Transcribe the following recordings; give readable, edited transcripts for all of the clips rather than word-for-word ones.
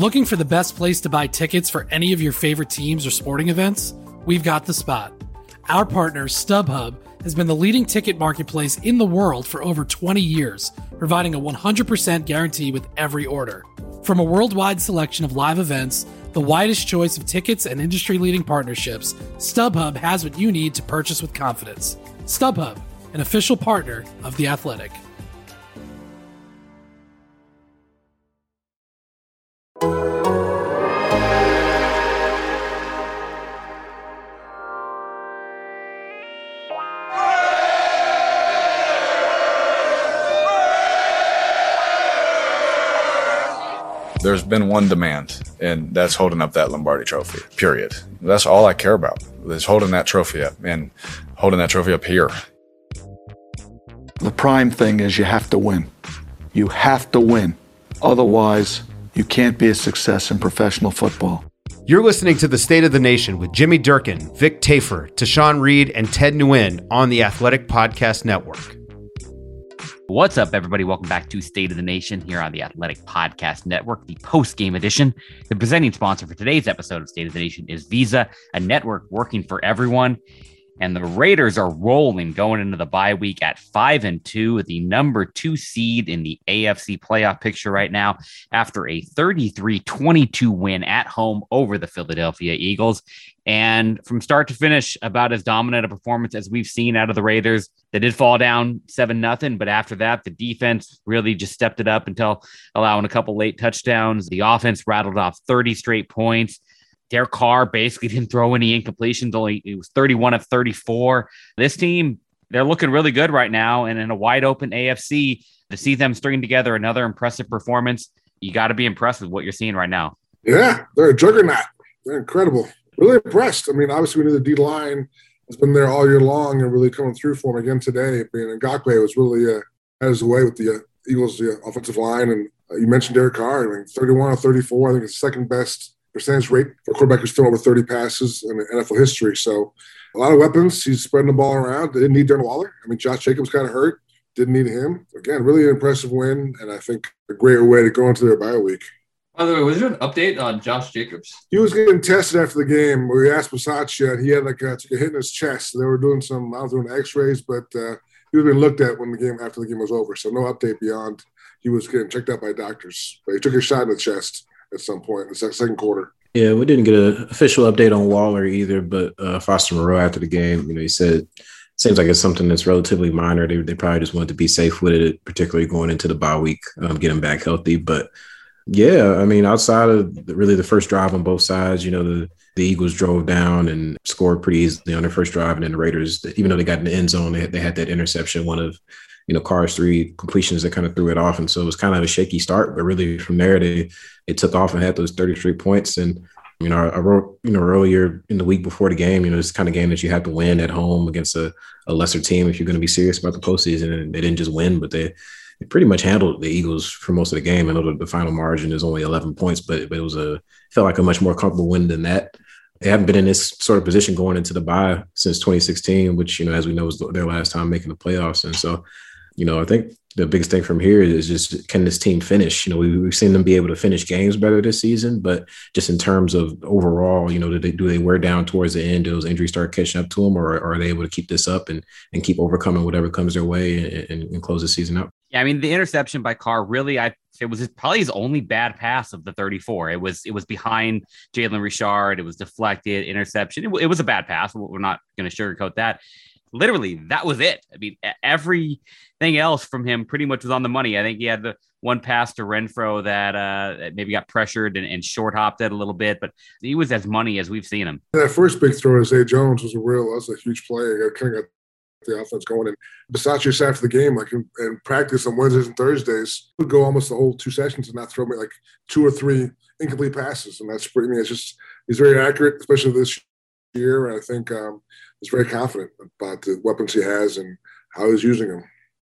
Looking for the best place to buy tickets for any of your favorite teams or sporting events? We've got the spot. Our partner, StubHub, has been the leading ticket marketplace in the world for over 20 years, providing a 100% guarantee with every order. From a worldwide selection of live events, the widest choice of tickets and industry-leading partnerships, StubHub has what you need to purchase with confidence. StubHub, an official partner of The Athletic. There's been one demand, and that's holding up that Lombardi trophy, period. That's all I care about, is holding that trophy up and holding that trophy up here. The prime thing is you have to win. You have to win. Otherwise, you can't be a success in professional football. You're listening to The State of the Nation with Jimmy Durkin, Vic Tafur, Tashawn Reed, and Ted Nguyen on the Athletic Podcast Network. What's up, everybody? Welcome back to State of the Nation here on the Athletic Podcast Network, the post-game edition. The presenting sponsor for today's episode of State of the Nation is Visa, a network working for everyone. And the Raiders are rolling going into the bye week at 5-2, the number 2 seed in the AFC playoff picture right now, after a 33-22 win at home over the Philadelphia Eagles. And from start to finish, about as dominant a performance as we've seen out of the Raiders. They did fall down 7-0, but after that, the defense really just stepped it up until allowing a couple late touchdowns. The offense rattled off 30 straight points. Derek Carr basically didn't throw any incompletions. It was 31 of 34. This team, they're looking really good right now. And in a wide open AFC, to see them string together another impressive performance, you got to be impressed with what you're seeing right now. Yeah, they're a juggernaut. They're incredible. Really impressed. I mean, obviously we knew the D-line has been there all year long and really coming through for them again today. I mean, Ngakoue was really had his way with the Eagles, the offensive line. And you mentioned Derek Carr. I mean, 31 of 34. I think it's second best percentage rate for a quarterback who's thrown over 30 passes in NFL history. So a lot of weapons. He's spreading the ball around. They didn't need Darren Waller. I mean, Josh Jacobs kind of hurt. Didn't need him. Again, really an impressive win, and I think a great way to go into their bye week. By the way, was there an update on Josh Jacobs? He was getting tested after the game. We asked Bisaccia, he had took a hit in his chest. They were doing some, I was doing x-rays, but he was being looked at after the game was over. So no update beyond he was getting checked out by doctors. But he took a shot in the chest at some point in the second quarter. Yeah, we didn't get an official update on Waller either, but Foster Moreau after the game, he said, seems like it's something that's relatively minor. They probably just wanted to be safe with it, particularly going into the bye week, get him back healthy. But yeah, I mean, outside of really the first drive on both sides, the Eagles drove down and scored pretty easily on their first drive. And then the Raiders, even though they got in the end zone, they had that interception, one of Carr's 3 completions that kind of threw it off. And so it was kind of a shaky start, but really from there, they took off and had those 33 points. And, I wrote, earlier in the week before the game, it's the kind of game that you have to win at home against a lesser team if you're going to be serious about the postseason. And they didn't just win, but they pretty much handled the Eagles for most of the game. I know the final margin is only 11 points, but it felt like a much more comfortable win than that. They haven't been in this sort of position going into the bye since 2016, which, as we know, was their last time making the playoffs. And so, I think the biggest thing from here is just, can this team finish? We've seen them be able to finish games better this season, but just in terms of overall, do they wear down towards the end? Do those injuries start catching up to them, or are they able to keep this up and keep overcoming whatever comes their way and close the season out? Yeah, I mean, the interception by Carr, really, it was probably his only bad pass of the 34. It was behind Jalen Richard. It was deflected, interception. It was a bad pass. We're not going to sugarcoat that. Literally, that was it. I mean, everything else from him pretty much was on the money. I think he had the one pass to Renfro that maybe got pressured and short hopped it a little bit, but he was as money as we've seen him. That first big throw to Zay Jones was a huge play. It kind of got the offense going. And Bisaccia said after the game, in practice on Wednesdays and Thursdays, he would go almost the whole 2 sessions and not throw me 2 or 3 incomplete passes. And that's pretty, he's very accurate, especially this year. And I think he's very confident about the weapons he has and how he's using them.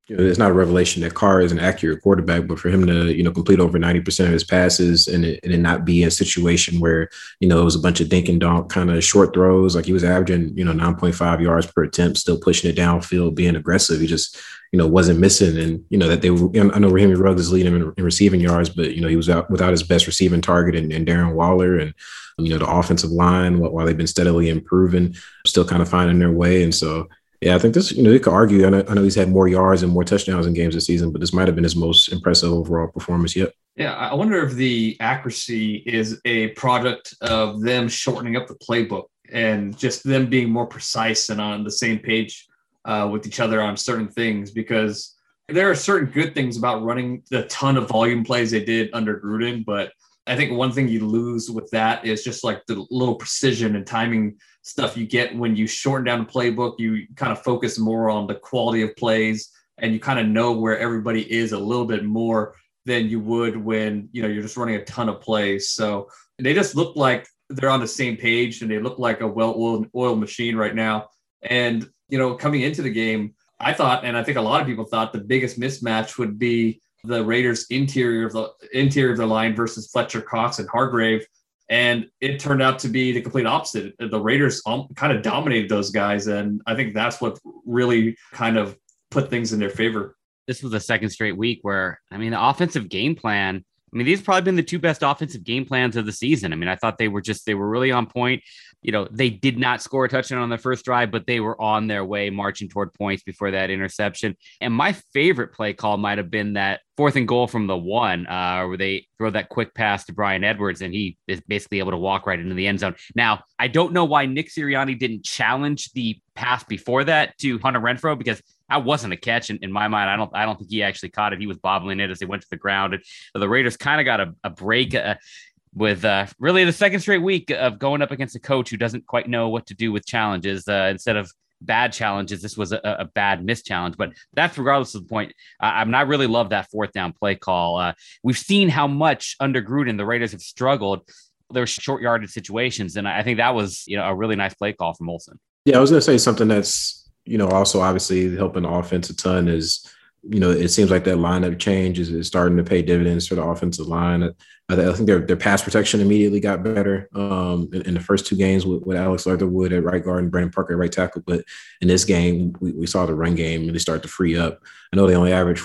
it's not a revelation that Carr is an accurate quarterback, but for him to, complete over 90% of his passes and it not be a situation where, it was a bunch of dink and dunk kind of short throws, like he was averaging, 9.5 yards per attempt, still pushing it downfield, being aggressive. He just, wasn't missing. And, that I know Raheem Ruggs is leading him in receiving yards, but, he was out without his best receiving target and Darren Waller and, the offensive line, while they've been steadily improving, still kind of finding their way. And so, yeah, I think this, you could argue, I know he's had more yards and more touchdowns in games this season, but this might have been his most impressive overall performance yet. Yeah, I wonder if the accuracy is a product of them shortening up the playbook and just them being more precise and on the same page with each other on certain things, because there are certain good things about running the ton of volume plays they did under Gruden, but I think one thing you lose with that is just like the little precision and timing stuff you get when you shorten down the playbook. You kind of focus more on the quality of plays and you kind of know where everybody is a little bit more than you would when, you're just running a ton of plays. So they just look like they're on the same page and they look like a well-oiled machine right now. And, coming into the game, I thought, and I think a lot of people thought, the biggest mismatch would be the Raiders' interior of the line versus Fletcher Cox and Hargrave. And it turned out to be the complete opposite. The Raiders kind of dominated those guys. And I think that's what really kind of put things in their favor. This was the second straight week where, the offensive game plan, these have probably been the two best offensive game plans of the season. I thought they were really on point. They did not score a touchdown on the first drive, but they were on their way marching toward points before that interception. And my favorite play call might have been that 4th and goal from the 1, where they throw that quick pass to Bryan Edwards, and he is basically able to walk right into the end zone. Now, I don't know why Nick Sirianni didn't challenge the pass before that to Hunter Renfrow, because that wasn't a catch in my mind. I don't think he actually caught it. He was bobbling it as they went to the ground. And the Raiders kind of got a break with really the second straight week of going up against a coach who doesn't quite know what to do with challenges. Instead of bad challenges, this was a bad missed challenge. But that's regardless of the point. I really love that 4th down play call. We've seen how much under Gruden the Raiders have struggled. There's short yardage situations, and I think that was a really nice play call from Olsen. Yeah, I was going to say something that's also obviously helping the offense a ton is, it seems like that lineup change is starting to pay dividends for the offensive line. I think their pass protection immediately got better in the first 2 games with Alex Leatherwood at right guard and Brandon Parker at right tackle. But in this game, we saw the run game really start to free up. I know they only averaged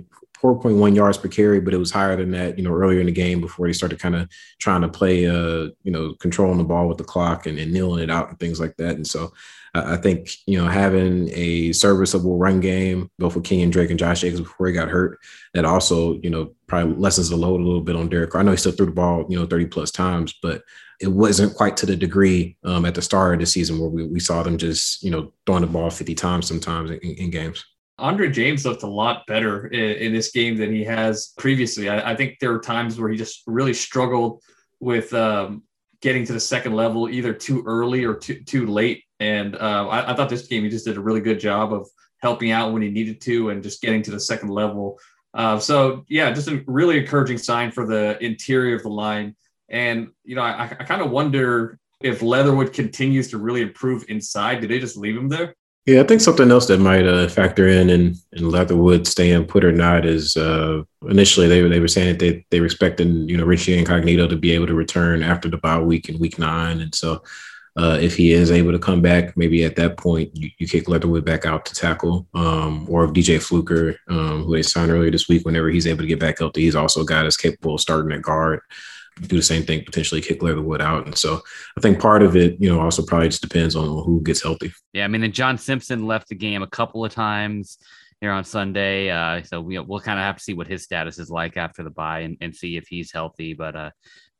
4.1 yards per carry, but it was higher than that, earlier in the game before they started kind of trying to play, controlling the ball with the clock and kneeling it out and things like that. And so I think, having a serviceable run game, both with Kenyon Drake and Josh Jacobs before he got hurt, that also, probably lessens the load a little bit on Derek Carr. I know he still threw the ball, 30 plus times, but it wasn't quite to the degree at the start of the season where we saw them just, throwing the ball 50 times sometimes in games. Andre James looked a lot better in this game than he has previously. I think there were times where he just really struggled with getting to the second level, either too early or too late. And I thought this game, he just did a really good job of helping out when he needed to and just getting to the second level. So, yeah, just a really encouraging sign for the interior of the line. And, I kind of wonder if Leatherwood continues to really improve inside. Did they just leave him there? Yeah, I think something else that might factor in Leatherwood staying put or not is initially they were saying that they were expecting, Richie Incognito to be able to return after the bye week in week 9. And so if he is able to come back, maybe at that point you kick Leatherwood back out to tackle, or if DJ Fluker, who they signed earlier this week, whenever he's able to get back healthy, he's also a guy that's capable of starting at guard. Do the same thing, potentially kick Leatherwood out. And so I think part of it, also probably just depends on who gets healthy. Yeah, and John Simpson left the game a couple of times here on Sunday. So we'll kind of have to see what his status is like after the bye and see if he's healthy. But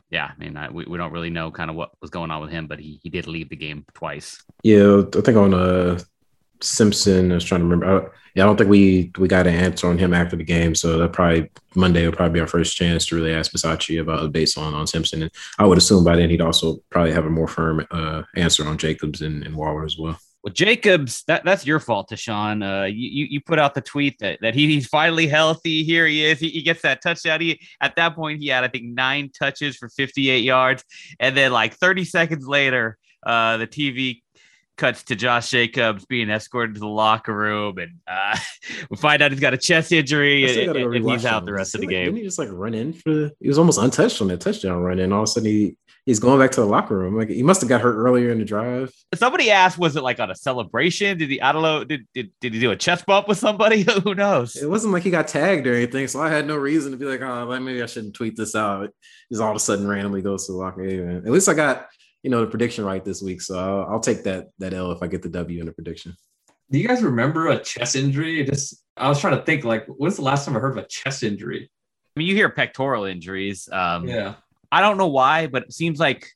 we don't really know kind of what was going on with him, but he did leave the game twice. Yeah, I think on Simpson, I was trying to remember. I don't think we got an answer on him after the game, so that probably Monday will probably be our first chance to really ask Bisaccia about updates on Simpson. And I would assume by then he'd also probably have a more firm answer on Jacobs and Waller as well. Well, Jacobs, that's your fault, Tashawn. You put out the tweet that he's finally healthy. Here he is. He gets that touchdown. At that point, he had, I think, 9 touches for 58 yards. And then like 30 seconds later, the TV cuts to Josh Jacobs being escorted to the locker room, and we find out he's got a chest injury, and he's out the rest of the game. Didn't he just run in he was almost untouched on that touchdown run, and all of a sudden he's going back to the locker room. He must have got hurt earlier in the drive. Somebody asked, was it on a celebration? Did he? I don't know. Did he do a chest bump with somebody? Who knows? It wasn't like he got tagged or anything, so I had no reason to be like, oh, maybe I shouldn't tweet this out. He's all of a sudden randomly goes to the locker room. At least I got the prediction right this week, so I'll take that L if I get the W in the prediction. Do you guys remember a chest injury? I was trying to think, when's the last time I heard of a chest injury? I mean, you hear pectoral injuries. Yeah. I don't know why, but it seems like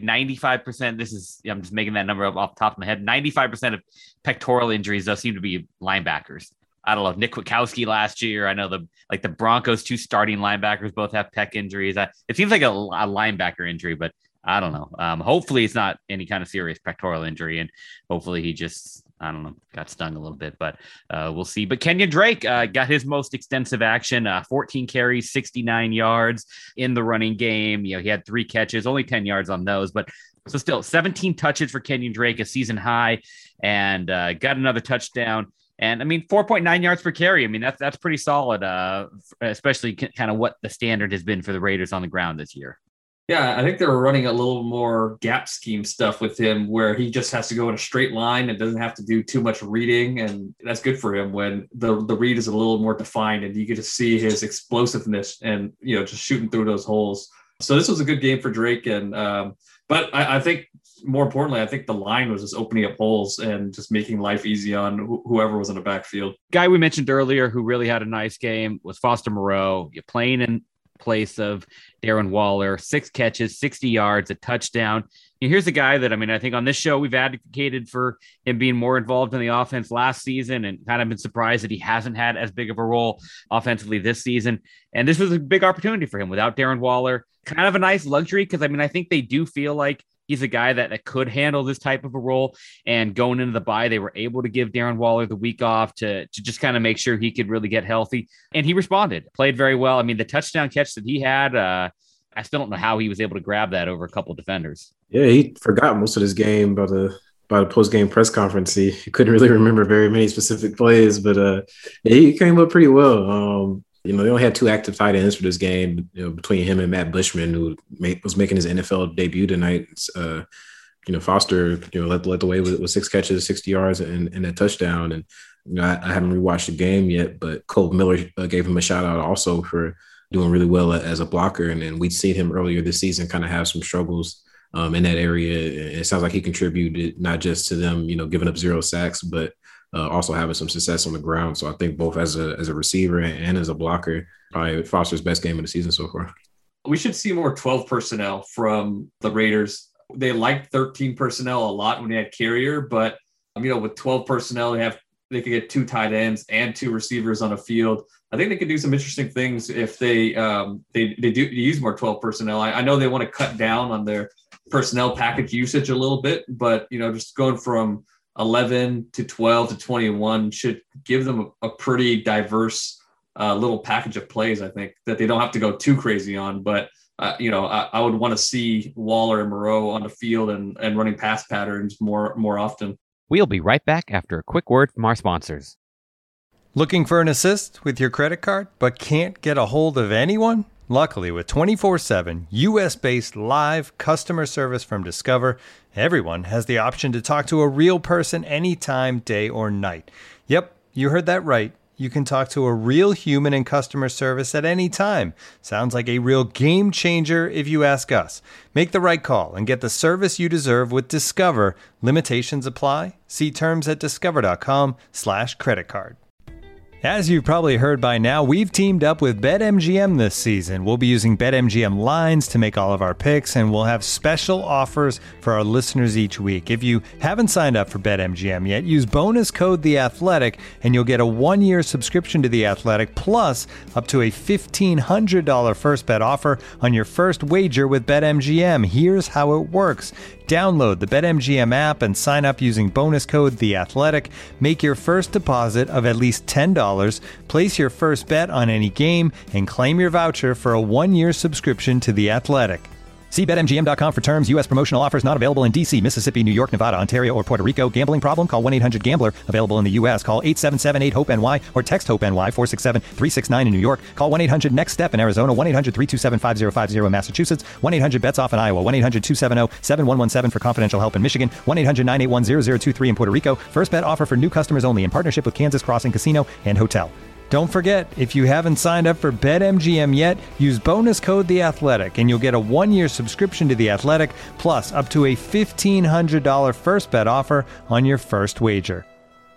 95%. I'm just making that number up off the top of my head. 95% of pectoral injuries, though, seem to be linebackers. I don't know. Nick Kwiatkowski last year. I know the Broncos' 2 starting linebackers both have pec injuries. It seems like a linebacker injury, but I don't know. Hopefully it's not any kind of serious pectoral injury, and hopefully he just, I don't know, got stung a little bit, but we'll see. But Kenyon Drake got his most extensive action, 14 carries, 69 yards in the running game. He had 3 catches, only 10 yards on those, but so still 17 touches for Kenyon Drake, a season high, and got another touchdown. And I mean, 4.9 yards per carry. I mean, that's pretty solid, especially kind of what the standard has been for the Raiders on the ground this year. Yeah, I think they were running a little more gap scheme stuff with him where he just has to go in a straight line and doesn't have to do too much reading. And that's good for him when the read is a little more defined and you get to see his explosiveness and, just shooting through those holes. So this was a good game for Drake. And but I think more importantly, I think the line was just opening up holes and just making life easy on whoever was in the backfield. Guy we mentioned earlier who really had a nice game was Foster Moreau. You're playing in place of Darren Waller, 6 catches, 60 yards, a touchdown. And here's a guy that, I think on this show, we've advocated for him being more involved in the offense last season and kind of been surprised that he hasn't had as big of a role offensively this season. And this was a big opportunity for him without Darren Waller. Kind of a nice luxury because, I think they do feel like he's a guy that could handle this type of a role. And going into the bye, they were able to give Darren Waller the week off to just kind of make sure he could really get healthy. And he responded, played very well. The touchdown catch that he had, I still don't know how he was able to grab that over a couple of defenders. Yeah, he forgot most of his game by the post-game press conference. He couldn't really remember very many specific plays, but he came up pretty well. They only had 2 active tight ends for this game, between him and Matt Bushman, who was making his NFL debut tonight. Foster, led the way with 6 catches, 60 yards, and a touchdown. And I haven't rewatched the game yet, but Cole Miller gave him a shout out also for doing really well as a blocker. And we'd seen him earlier this season kind of have some struggles in that area. And it sounds like he contributed not just to them, giving up 0 sacks, but also having some success on the ground. So I think both as a receiver and as a blocker, probably Foster's best game of the season so far. We should see more 12 personnel from the Raiders. They liked 13 personnel a lot when they had Carrier, but with 12 personnel, they could get 2 tight ends and 2 receivers on a field. I think they could do some interesting things if they do use more 12 personnel. I know they want to cut down on their personnel package usage a little bit, but just going from 11 to 12 to 21 should give them a pretty diverse little package of plays, I think, that they don't have to go too crazy on. But, I would want to see Waller and Moreau on the field and running pass patterns more often. We'll be right back after a quick word from our sponsors. Looking for an assist with your credit card but can't get a hold of anyone? Luckily, with 24/7 U.S.-based live customer service from Discover, everyone has the option to talk to a real person anytime, day or night. Yep, you heard that right. You can talk to a real human in customer service at any time. Sounds like a real game changer if you ask us. Make the right call and get the service you deserve with Discover. Limitations apply. See terms at discover.com/creditcard. As you've probably heard by now, we've teamed up with BetMGM this season. We'll be using BetMGM lines to make all of our picks, and we'll have special offers for our listeners each week. If you haven't signed up for BetMGM yet, use bonus code The Athletic, and you'll get a 1-year subscription to The Athletic, plus up to a $1,500 first bet offer on your first wager with BetMGM. Here's how it works. Download the BetMGM app and sign up using bonus code The Athletic. Make your first deposit of at least $10. Place your first bet on any game and claim your voucher for a 1-year subscription to The Athletic. See BetMGM.com for terms. U.S. promotional offers not available in D.C., Mississippi, New York, Nevada, Ontario, or Puerto Rico. Gambling problem? Call 1-800-GAMBLER. Available in the U.S. Call 877-8-HOPE-NY or text HOPE-NY 467-369 in New York. Call 1-800-NEXT-STEP in Arizona. 1-800-327-5050 in Massachusetts. 1-800-BETS-OFF in Iowa. 1-800-270-7117 for confidential help in Michigan. 1-800-981-0023 in Puerto Rico. First bet offer for new customers only in partnership with Kansas Crossing Casino and Hotel. Don't forget, if you haven't signed up for BetMGM yet, use bonus code The Athletic, and you'll get a 1-year subscription to The Athletic, plus up to a $1,500 first bet offer on your first wager.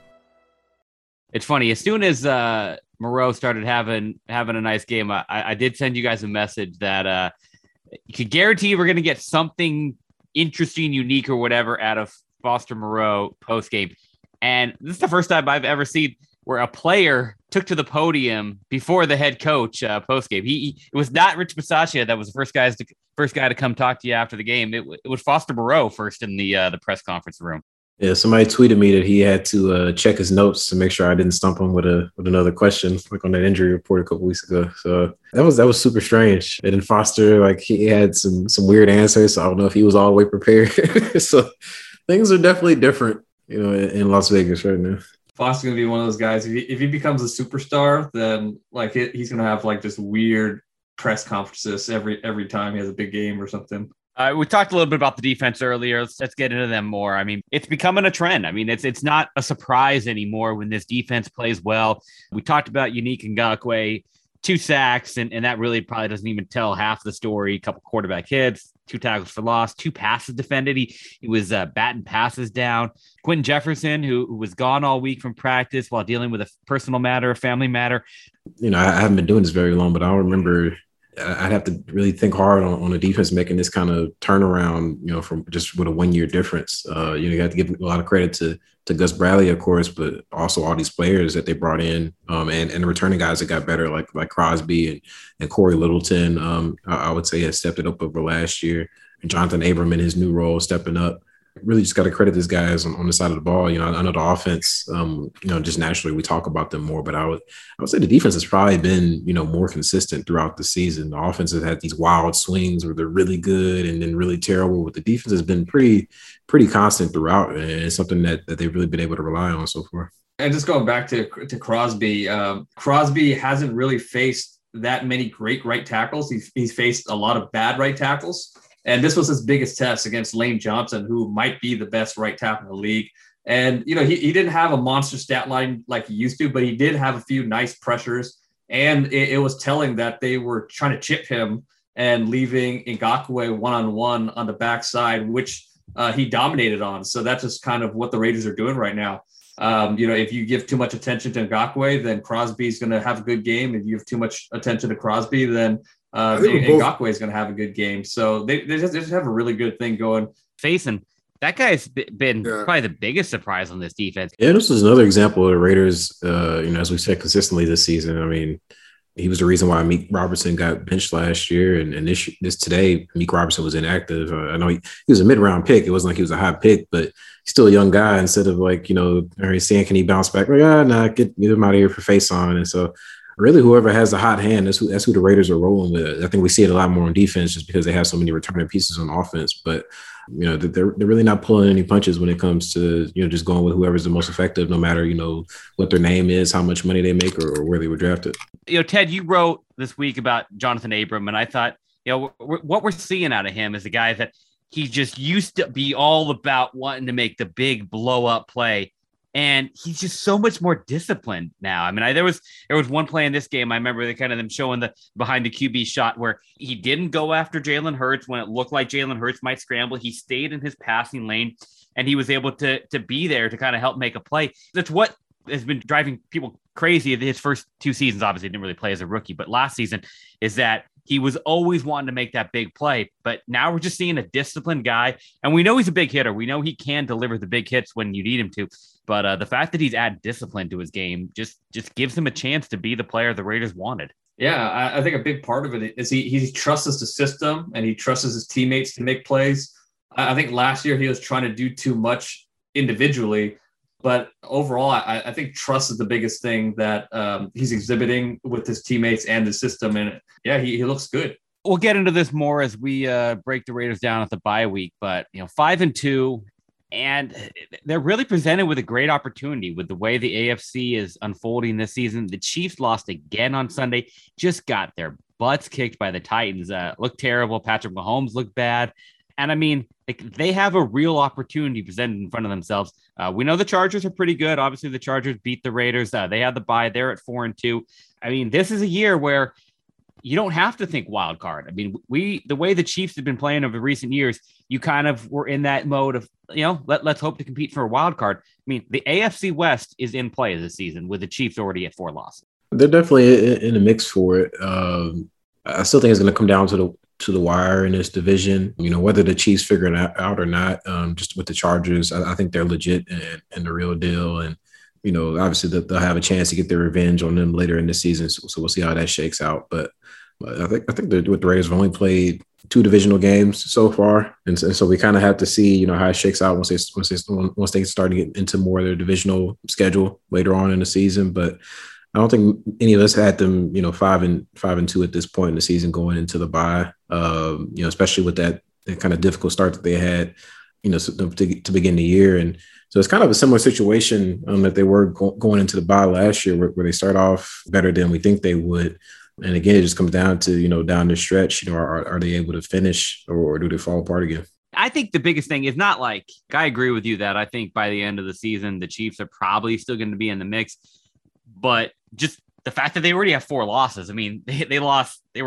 It's funny. As soon as Moreau started having a nice game, I did send you guys a message that you could guarantee we're going to get something interesting, unique, or whatever out of Foster Moreau post game. And this is the first time I've ever seen where a player took to the podium before the head coach post game. It was not Rich Bisaccia that was the first guy to come talk to you after the game. It was Foster Moreau first in the press conference room. Yeah, somebody tweeted me that he had to check his notes to make sure I didn't stump him with another question, like on that injury report a couple weeks ago. So that was super strange. And then Foster, like, he had some weird answers. So I don't know if he was all the way prepared. So things are definitely different, in Las Vegas right now. Foster's going to be one of those guys. If he becomes a superstar, then he's going to have like just weird press conferences every time he has a big game or something. We talked a little bit about the defense earlier. Let's get into them more. I mean, it's becoming a trend. I mean, it's not a surprise anymore when this defense plays well. We talked about Yannick Ngakoue, 2 sacks, and that really probably doesn't even tell half the story. A couple quarterback hits, 2 tackles for loss, 2 passes defended. He was batting passes down. Quentin Jefferson, who was gone all week from practice while dealing with a personal matter, a family matter. I haven't been doing this very long, but I don't remember. I'd have to really think hard on the defense making this kind of turnaround, from just with a 1-year difference. You have to give a lot of credit to Gus Bradley, of course, but also all these players that they brought in and the returning guys that got better, like Crosby and Corey Littleton, I would say has stepped it up over last year. And Jonathan Abram in his new role stepping up. Really just got to credit these guys on the side of the ball. I know the offense, just naturally we talk about them more, but I would say the defense has probably been, more consistent throughout the season. The offense has had these wild swings where they're really good and then really terrible, but the defense has been pretty constant throughout, and it's something that they've really been able to rely on so far. And just going back to Crosby, Crosby hasn't really faced that many great right tackles. He's faced a lot of bad right tackles. And this was his biggest test against Lane Johnson, who might be the best right tackle in the league. And, he didn't have a monster stat line like he used to, but he did have a few nice pressures. And it was telling that they were trying to chip him and leaving Ngakoue one-on-one on the backside, which he dominated on. So that's just kind of what the Raiders are doing right now. If you give too much attention to Ngakoue, then Crosby's going to have a good game. If you give too much attention to Crosby, then Ngakoue is going to have a good game. So they just have a really good thing going. Facing that guy's been probably the biggest surprise on this defense. Yeah, this is another example of the Raiders, as we said consistently this season. I mean, he was the reason why Meek Robertson got benched last year. And this today, Meek Robertson was inactive. I know he was a mid-round pick. It wasn't like he was a high pick, but he's still a young guy. Instead of saying, can he bounce back? Get him out of here for face on. And so really whoever has the hot hand, that's who the Raiders are rolling with. I think we see it a lot more on defense just because they have so many returning pieces on offense. But, they're really not pulling any punches when it comes to, just going with whoever's the most effective, no matter, what their name is, how much money they make or where they were drafted. Ted, you wrote this week about Jonathan Abram, and I thought, what we're seeing out of him is a guy that he just used to be all about wanting to make the big blow up play. And he's just so much more disciplined now. I mean, there was one play in this game. I remember them showing the behind the QB shot where he didn't go after Jalen Hurts when it looked like Jalen Hurts might scramble. He stayed in his passing lane, and he was able to be there to kind of help make a play. That's what has been driving people crazy in his first 2 seasons. Obviously, he didn't really play as a rookie, but last season is that he was always wanting to make that big play. But now we're just seeing a disciplined guy, and we know he's a big hitter. We know he can deliver the big hits when you need him to. But the fact that he's added discipline to his game just gives him a chance to be the player the Raiders wanted. Yeah, I think a big part of it is he trusts the system and he trusts his teammates to make plays. I think last year he was trying to do too much individually, but overall, I think trust is the biggest thing that he's exhibiting with his teammates and the system. And yeah, he looks good. We'll get into this more as we break the Raiders down at the bye week, but 5-2, and they're really presented with a great opportunity with the way the AFC is unfolding this season. The Chiefs lost again on Sunday, just got their butts kicked by the Titans. Looked terrible. Patrick Mahomes looked bad. And I mean, they have a real opportunity presented in front of themselves. We know the Chargers are pretty good. Obviously, the Chargers beat the Raiders. They had the bye. They're at 4-2. I mean, this is a year where you don't have to think wild card. I mean, the way the Chiefs have been playing over recent years, you kind of were in that mode of, let's hope to compete for a wild card. I mean, the AFC West is in play this season with the Chiefs already at 4 losses. They're definitely in the mix for it. I still think it's going to come down to the wire in this division. Whether the Chiefs figure it out or not, just with the Chargers, I think they're legit and the real deal. And, obviously they'll have a chance to get their revenge on them later in the season. So we'll see how that shakes out. But I think with the Raiders have only played 2 divisional games so far, and so we kind of have to see how it shakes out once they start to get into more of their divisional schedule later on in the season. But I don't think any of us had them 5-2 at this point in the season going into the bye. Especially with that kind of difficult start that they had to begin the year. And so it's kind of a similar situation that they were going into the bye last year, where they start off better than we think they would. And again, it just comes down to, down the stretch, are they able to finish or do they fall apart again? I think the biggest thing is not I agree with you that I think by the end of the season, the Chiefs are probably still going to be in the mix, but just the fact that they already have 4 losses. I mean, they were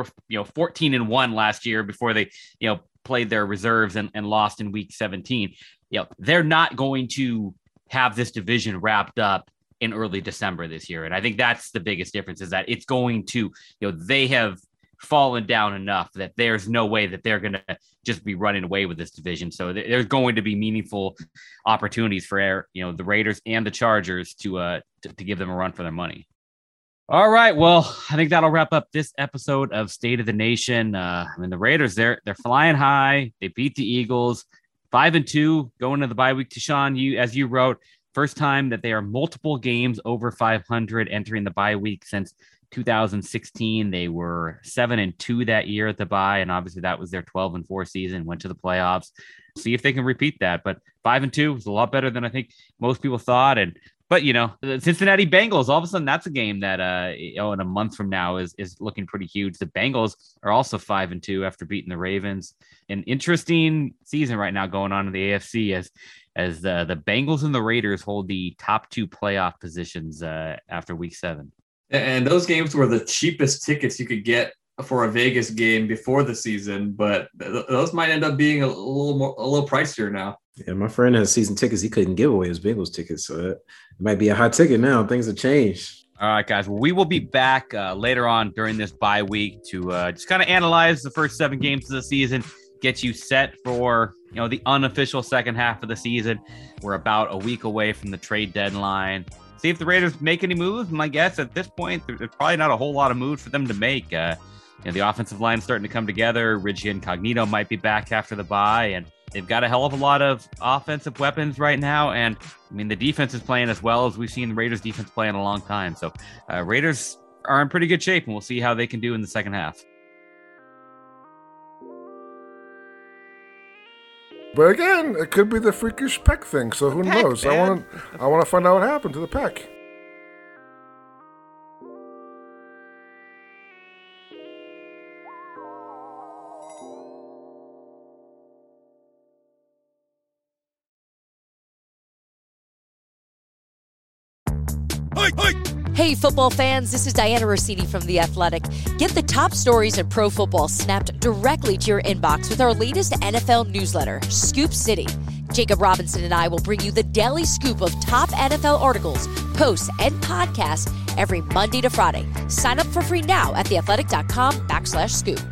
14-1 last year before they, played their reserves and lost in week 17. They're not going to have this division wrapped up in early December this year. And I think that's the biggest difference, is that it's going to, they have fallen down enough that there's no way that they're going to just be running away with this division. So there's going to be meaningful opportunities for, the Raiders and the Chargers to give them a run for their money. All right. Well, I think that'll wrap up this episode of State of the Nation. The Raiders, they're flying high. They beat the Eagles 5-2 going into the bye week. Tashawn, as you wrote, first time that they are multiple games over 500 entering the bye week since 2016. They were 7-2 that year at the bye, and obviously that was their 12-4 season. Went to the playoffs. See if they can repeat that. But 5-2 is a lot better than I think most people thought. But the Cincinnati Bengals, all of a sudden, that's a game that in a month from now is looking pretty huge. The Bengals are also 5-2 after beating the Ravens. An interesting season right now going on in the AFC as the Bengals and the Raiders hold the top 2 playoff positions after week 7. And those games were the cheapest tickets you could get for a Vegas game before the season, but those might end up being a little pricier now. Yeah, my friend has season tickets. He couldn't give away his Bengals tickets, so it might be a hot ticket now. Things have changed. All right, guys. Well, we will be back later on during this bye week to just kind of analyze the first 7 games of the season, get you set for the unofficial second half of the season. We're about a week away from the trade deadline. See if the Raiders make any moves. My guess at this point, there's probably not a whole lot of moves for them to make. The offensive line is starting to come together. Richie Incognito might be back after the bye, and they've got a hell of a lot of offensive weapons right now. And the defense is playing as well as we've seen the Raiders defense play in a long time. So Raiders are in pretty good shape, and we'll see how they can do in the second half. But again, it could be the freakish peck thing, so who knows? Man. I want to find out what happened to the peck. Hey, football fans, this is Diana Rossini from The Athletic. Get the top stories in pro football snapped directly to your inbox with our latest NFL newsletter, Scoop City. Jacob Robinson and I will bring you the daily scoop of top NFL articles, posts, and podcasts every Monday to Friday. Sign up for free now at theathletic.com/scoop.